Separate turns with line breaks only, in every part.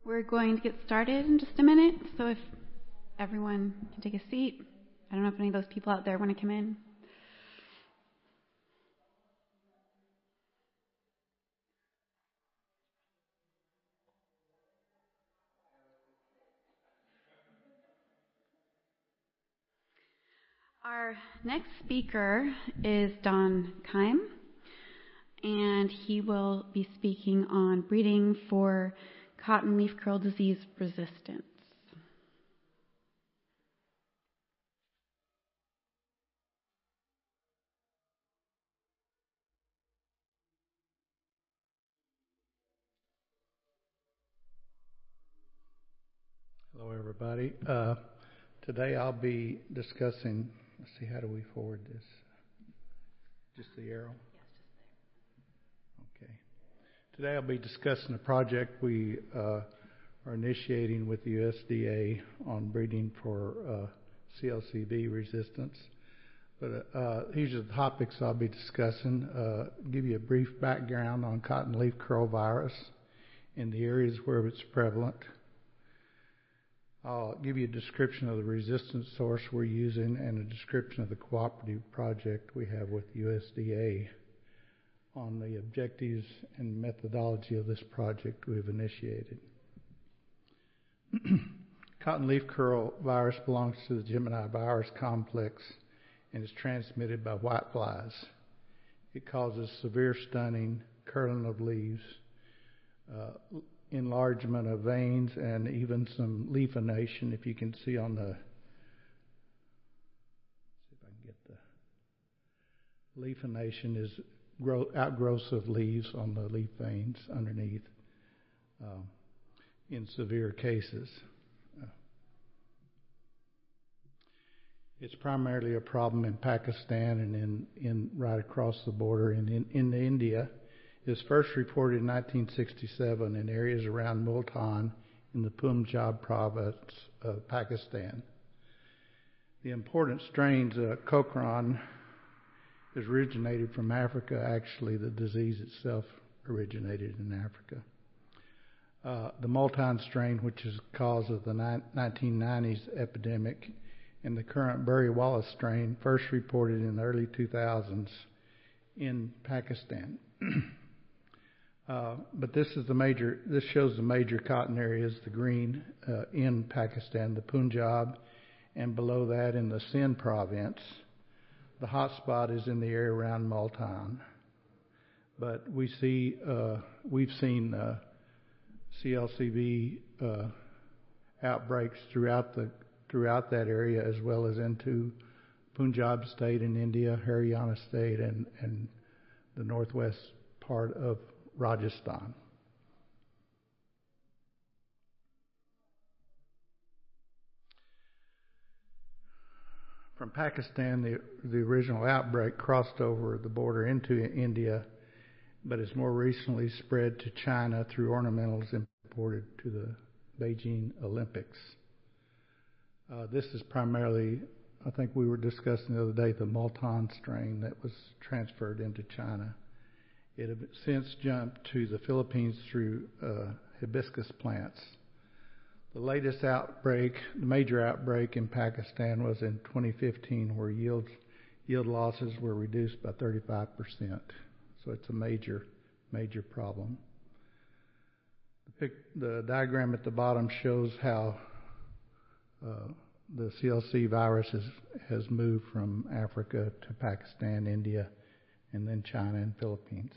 We're going to get started in just a minute, so if everyone can take a seat. I don't know if any of those people out there want to come in. Our next speaker is Don Keim, and he will be speaking on breeding for cotton leaf curl disease resistance.
Hello, everybody. Today I'll be discussing, let's see, how do we forward this? Just the arrow?
Yes, just there.
Okay. Today I'll be discussing a project we are initiating with the USDA on breeding for CLCV resistance. But these are the topics I'll be discussing. Give you a brief background on cotton leaf curl virus in the areas where it's prevalent. I'll give you a description of the resistance source we're using and a description of the cooperative project we have with USDA on the objectives and methodology of this project we've initiated. Cotton leaf curl virus belongs to the Gemini virus complex and is transmitted by whiteflies. It causes severe stunning, curling of leaves, enlargement of veins, and even some leafination. If you can see on the, see if I can get the leafination is outgrowths of leaves on the leaf veins underneath in severe cases. It's primarily a problem in Pakistan and in right across the border in India. It was first reported in 1967 in areas around Multan in the Punjab province of Pakistan. The important strains, Cochrane, is originated from Africa. Actually, the disease itself originated in Africa. The Multan strain, which is the cause of the 1990s epidemic, and the current Burry Wallace strain, first reported in the early 2000s in Pakistan. But this shows the major cotton areas, the green in Pakistan, the Punjab, and below that in the Sindh province. The hot spot is in the area around Multan. But we've seen CLCV outbreaks throughout that area, as well as into Punjab state in India, Haryana state, and the northwest part of Rajasthan. From Pakistan, the original outbreak crossed over the border into India, but has more recently spread to China through ornamentals imported to the Beijing Olympics. This is primarily, I think we were discussing the other day, the Multan strain that was transferred into China. It has since jumped to the Philippines through hibiscus plants. The latest outbreak, the major outbreak in Pakistan, was in 2015, where yield losses were reduced by 35%. So it's a major problem. The diagram at the bottom shows how the CLC virus has moved from Africa to Pakistan, India, and then China and Philippines.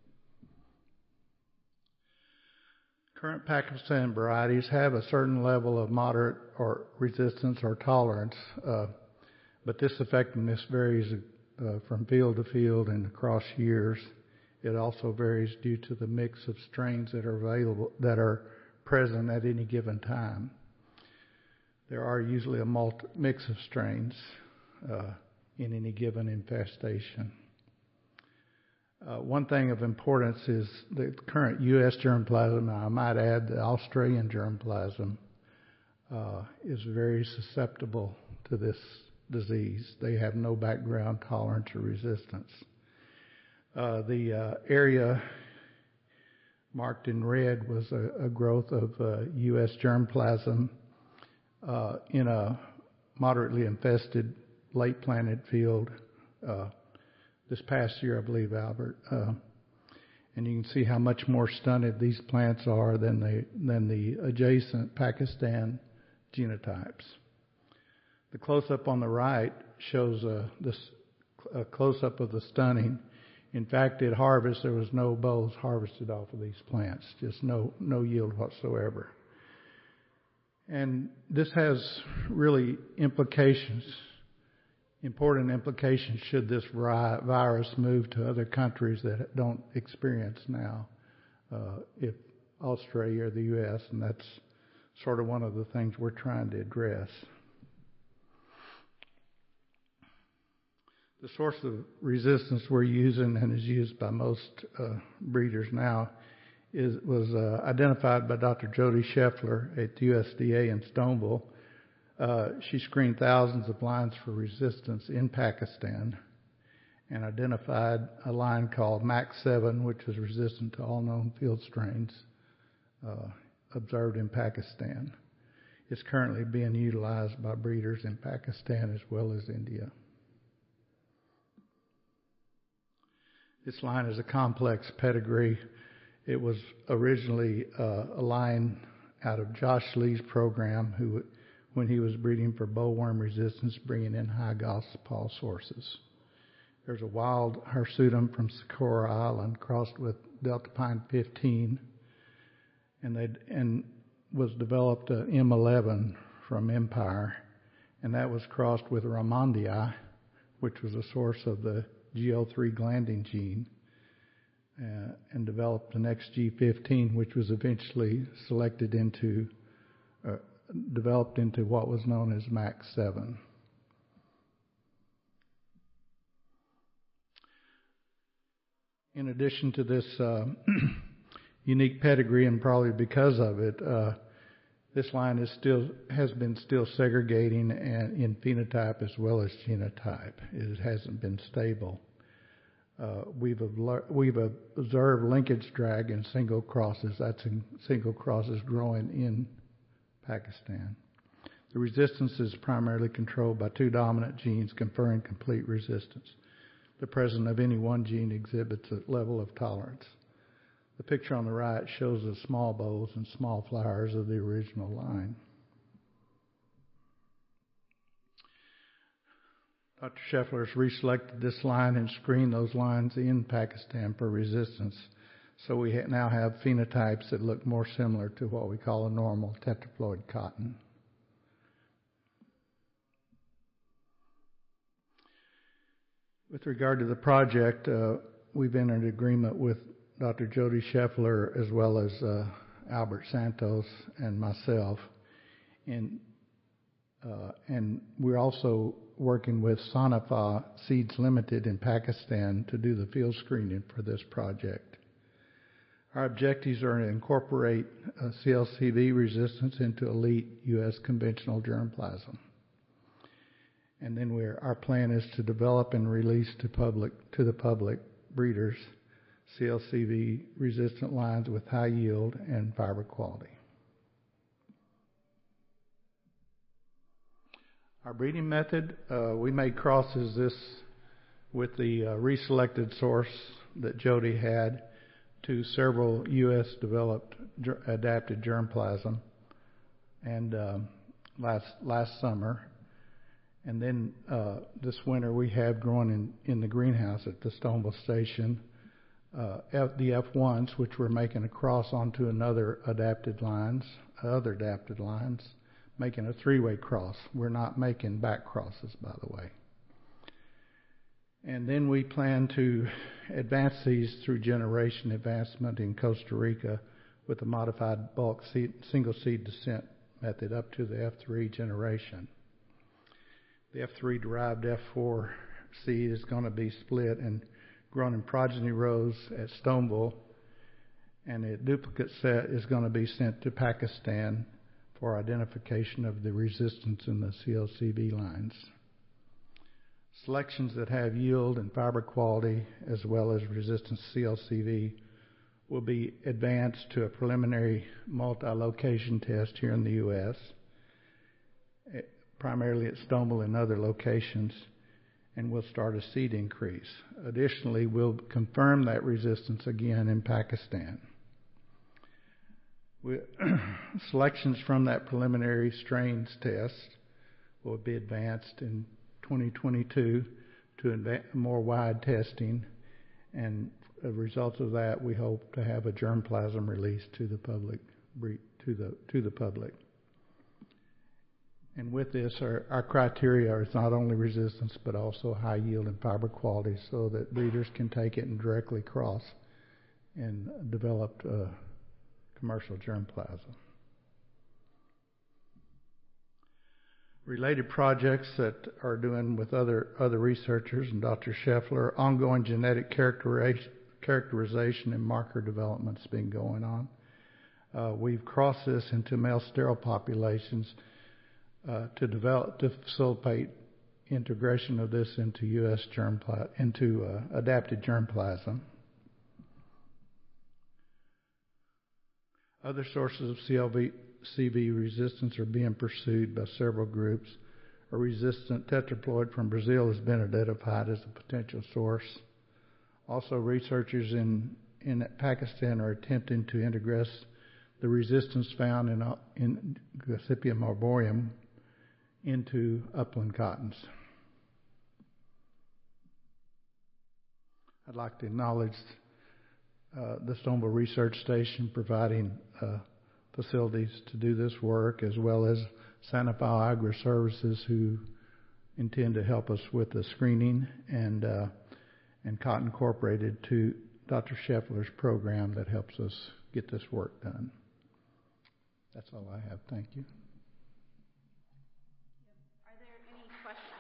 Current Pakistan varieties have a certain level of moderate or resistance or tolerance, but this effectiveness varies from field to field and across years. It also varies due to the mix of strains that are available, that are present at any given time. There are usually a mix of strains in any given infestation. One thing of importance is the current U.S. germplasm. I might add the Australian germplasm is very susceptible to this disease. They have no background tolerance or resistance. The area Marked in red was a growth of U.S. germplasm in a moderately infested late planted field this past year, I believe, Albert. And you can see how much more stunted these plants are than the adjacent Pakistan genotypes. The close-up on the right shows a close-up of the stunning. In fact, at harvest, there was no bolls harvested off of these plants, just no yield whatsoever. And this has really implications, important implications should this virus move to other countries that don't experience now, if Australia or the U.S., and that's sort of one of the things we're trying to address. The source of resistance we're using and is used by most breeders now was identified by Dr. Jody Scheffler at the USDA in Stoneville. She screened thousands of lines for resistance in Pakistan and identified a line called Max 7, which is resistant to all known field strains observed in Pakistan. It's currently being utilized by breeders in Pakistan as well as India. This line is a complex pedigree. It was originally a line out of Josh Lee's program, who, when he was breeding for bollworm resistance, bringing in high Gauss-Paul sources. There's a wild hirsutum from Socorro Island crossed with Delta Pine 15, and was developed M11 from Empire, and that was crossed with Ramondia, which was a source of the GL3 glanding gene, and developed the next G15, which was eventually developed into what was known as Max 7. In addition to this unique pedigree, and probably because of it, this line has been segregating in phenotype as well as genotype. It hasn't been stable. We've observed linkage drag in single crosses. That's in single crosses growing in Pakistan. The resistance is primarily controlled by two dominant genes conferring complete resistance. The presence of any one gene exhibits a level of tolerance. The picture on the right shows the small bolls and small flowers of the original line. Dr. Scheffler has reselected this line and screened those lines in Pakistan for resistance. So we now have phenotypes that look more similar to what we call a normal tetraploid cotton. With regard to the project, we've entered agreement with Dr. Jody Scheffler as well as Albert Santos and myself. And we're also working with Sanafa Seeds Limited in Pakistan to do the field screening for this project. Our objectives are to incorporate CLCV resistance into elite U.S. conventional germplasm. And then our plan is to develop and release to the public breeders CLCV resistant lines with high yield and fiber quality. Our breeding method, we made crosses with the reselected source that Jody had to several U.S. developed adapted germplasm, and last summer. And then this winter we have growing in the greenhouse at the Stoneville Station the F1s, which we're making a cross onto other adapted lines, making a three-way cross. We're not making back crosses, by the way. And then we plan to advance these through generation advancement in Costa Rica with a modified bulk single seed descent method up to the F3 generation. The F3 derived F4 seed is going to be split and grown in progeny rows at Stoneville, and a duplicate set is going to be sent to Pakistan for identification of the resistance in the CLCV lines. Selections that have yield and fiber quality as well as resistance CLCV will be advanced to a preliminary multi-location test here in the U.S., primarily at Stoneville and other locations, and we'll start a seed increase. Additionally, we'll confirm that resistance again in Pakistan. Selections from that preliminary strains test will be advanced in 2022 to more wide testing, and as a result of that, we hope to have a germplasm released to the public. And with this, our criteria is not only resistance but also high yield and fiber quality, so that breeders can take it and directly cross and develop commercial germplasm. Related projects that are doing with other researchers and Dr. Scheffler, ongoing genetic characterization and marker development's been going on. We've crossed this into male sterile populations to facilitate integration of this into U.S. Adapted germplasm. Other sources of CV resistance are being pursued by several groups. A resistant tetraploid from Brazil has been identified as a potential source. Also, researchers in Pakistan are attempting to integrate the resistance found in Gossypium arboreum into upland cottons. I'd like to acknowledge the Stoneville Research Station providing facilities to do this work, as well as Santa Fe Agri Services, who intend to help us with the screening, and Cotton Incorporated to Dr. Scheffler's program that helps us get this work done. That's all I have. Thank you.
Are there any questions?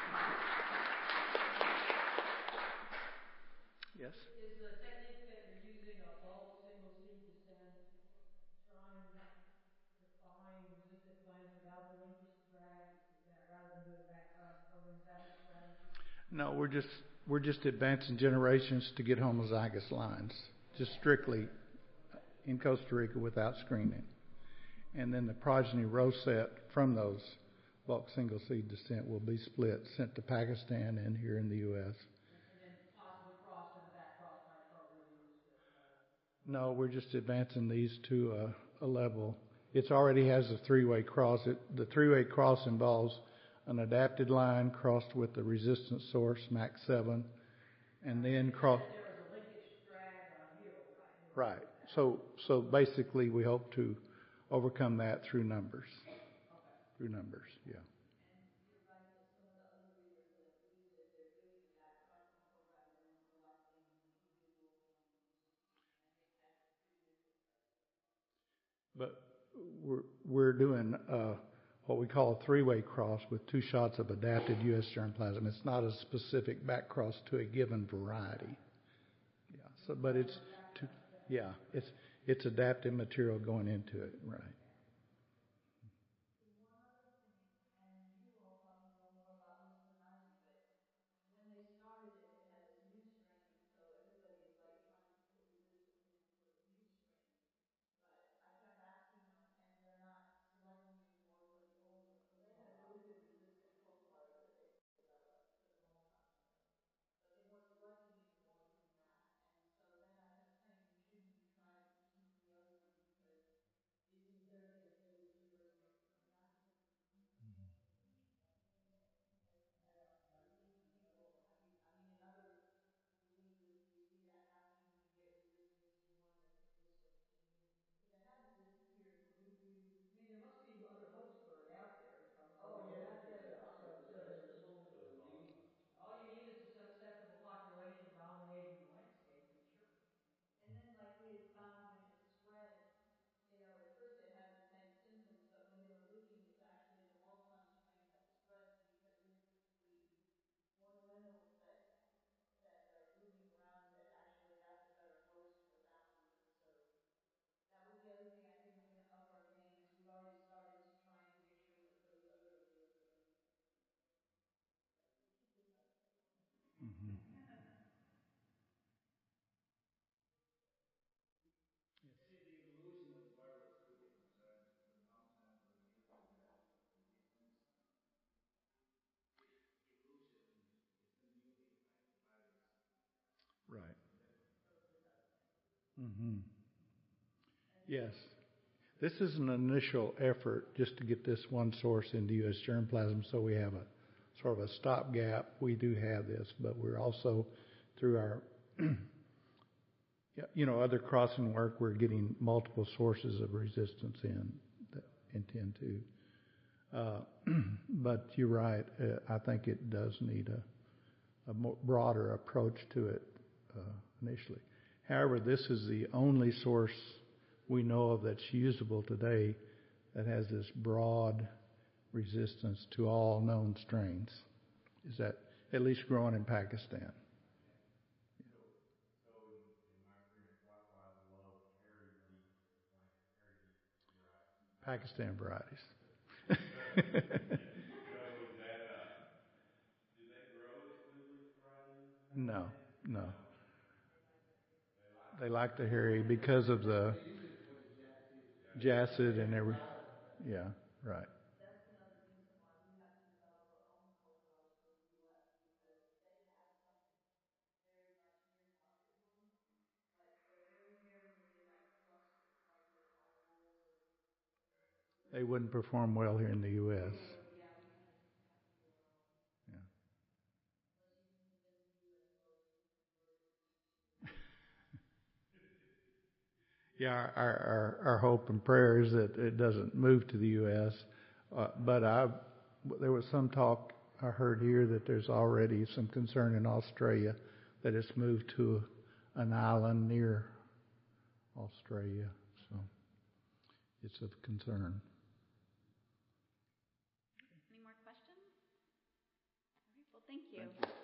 Yes?
Is the technique that you're using a bulk single seed descent trying to find resistant plants without the linkage drag? Is that rather than doing back cross program? Is that the strategy?
No, we're just advancing generations to get homozygous lines, just strictly in Costa Rica without screening. And then the progeny row set from those bulk single seed descent will be split, sent to Pakistan and here in the U.S.
And then possibly crossed in a back cross type program used to,
No, we're just advancing these to a level. It already has a three-way cross. The three-way cross involves an adapted line crossed with the resistant source, MAX 7, and then cross.
there was a linkage drag on yield, right?
Right. So basically, we hope to overcome that through numbers.
Okay.
Through numbers, yeah.
And you're right that some of the other breeders that use it, they're doing the back crossing program and then selecting individual families and they have breeders.
But we're doing what we call a three-way cross with two shots of adapted U.S. germplasm. It's not a specific back cross to a given variety. Yeah. So, but it's it's adapted material going into it, right?
There must be other host bird out there in some form. All you need is a susceptible population dominating the landscape, and sure.
And then, like we had found when it spread, at first it had the same symptoms, but when they were looking, it's actually the Mulsanne strain that spread because it's the ornamentals that are moving around that actually have the better host with that one. So that was the other thing I think we're going to up our game is we've already started to try and make sure that those other alleles are in.
Mm-hmm. Mm-hmm. Yes. This is an initial effort just to get this one source into U.S. germplasm, so we have a sort of a stopgap. We do have this, but we're also, through our other crossing work, we're getting multiple sources of resistance in that intend to. But you're right. I think it does need a more broader approach to it initially. However, this is the only source we know of that's usable today that has this broad resistance to all known strains. Is that at least growing in Pakistan? Pakistan varieties.
So is that, do they grow exclusively for varieties?
No. They like the hairy because of the jacid and every. Yeah, right.
That's another reason why we have to develop our own cultivars for the U.S. because they have something very much near Caucasian, like they're very hairy, but they like cluster, like they're called bowls of.
They wouldn't perform well here in the U.S.
Yeah, we kind of have to do our own.
Yeah.
Unless you can convince the U.S. folks to convert it to
Yeah, our hope and prayer is that it doesn't move to the U.S. But there was some talk I heard here that there's already some concern in Australia that it's moved to an island near Australia. So it's of concern.
Any more questions? All right, well, thank you.
Thank you.